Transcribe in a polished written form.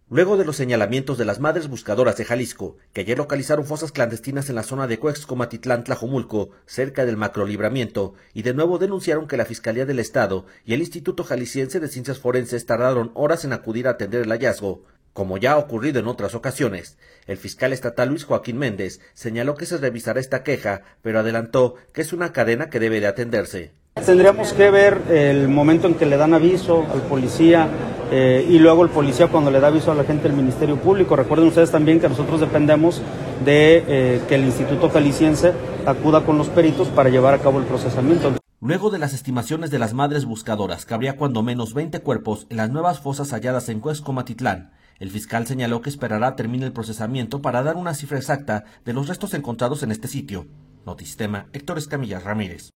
Luego de los señalamientos de las Madres Buscadoras de Jalisco, que ayer localizaron fosas clandestinas en la zona de Cuexcomatlán, Tlajomulco, cerca del Macrolibramiento, y de nuevo denunciaron que la Fiscalía del Estado y el Instituto Jalisciense de Ciencias Forenses tardaron horas en acudir a atender el hallazgo, como ya ha ocurrido en otras ocasiones. El fiscal estatal Luis Joaquín Méndez señaló que se revisará esta queja, pero adelantó que es una cadena que debe de atenderse. Tendríamos que ver el momento en que le dan aviso al policía y luego el policía cuando le da aviso a la gente del Ministerio Público. Recuerden ustedes también que nosotros dependemos de que el Instituto Jalisciense acuda con los peritos para llevar a cabo el procesamiento. Luego de las estimaciones de las Madres Buscadoras que habría cuando menos 20 cuerpos en las nuevas fosas halladas en Cuexcomatlán, el fiscal señaló que esperará a termine el procesamiento para dar una cifra exacta de los restos encontrados en este sitio. Notisistema, Héctor Escamilla Ramírez.